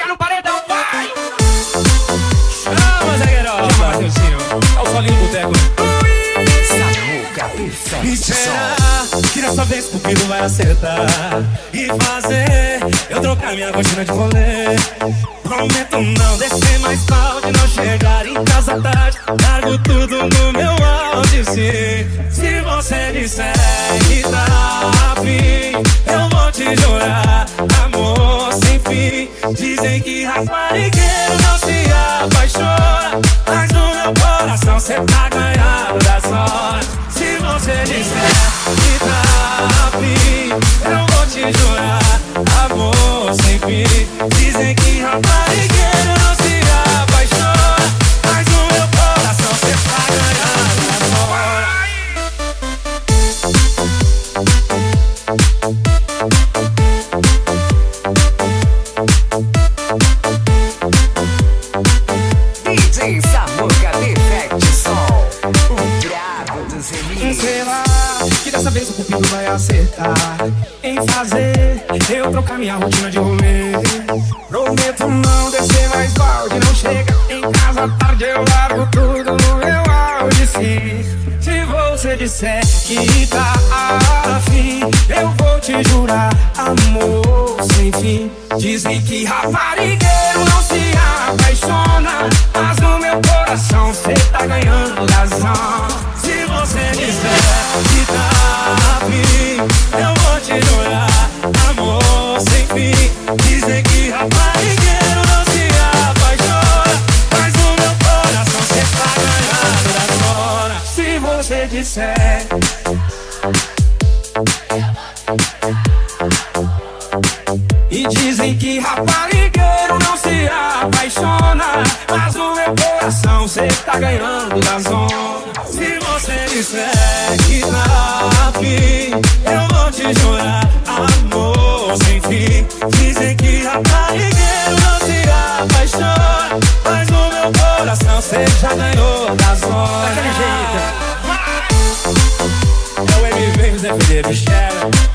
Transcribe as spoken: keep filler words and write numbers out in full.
no paredão, vai! Chama, Zé Gueroba! Chama, Mateuzinho! É o solinho do boteco. Samuca Perfect Me será que dessa vez o Cupido vai acertar e fazer eu trocar minha rotina de rolê. Prometo não descer mais tarde, não chegar em casa tarde. Largo tudo no meu áudio, sim. Se você disser que tá afim, eu vou te jurar, amor sem fim. Dizem que raparigueiro não se apaixona, mas no meu coração cê tá ganhando das horas. Se você disser que tá afim, eu vou te jurar, amor sem fim. Dizem que raparigueiro não se apaixona, mas no meu coração cê tá ganhando das horas. D J Samuca Perfect Som, o brabo dos remixes. Sei lá, que dessa vez o Cupido vai acertar em fazer eu trocar minha rotina de rolê. Prometo não descer mais balde, não chega em casa tarde, eu largo tudo no meu áudio, sim. Se você disser que tá afim, eu vou te jurar, amor sem fim. Dizem que raparigueiro não se apaixona, mas no meu coração cê tá ganhando razão. Se você disser que tá afim, eu vou te jurar, amor sem fim. Dizem que raparigueiro não se apaixona, mas no meu coração cê tá ganhando razão. Se você disser e dizem que raparigueiro não se apaixona, mas no meu coração cê tá ganhando da zona. Se você disser que tá afim, eu vou te jurar, amor sem fim. Dizem que raparigueiro não se apaixona, mas no meu coração cê já ganhou da zona. Daquele jeito. É o M V, Zé Felipe, Michel.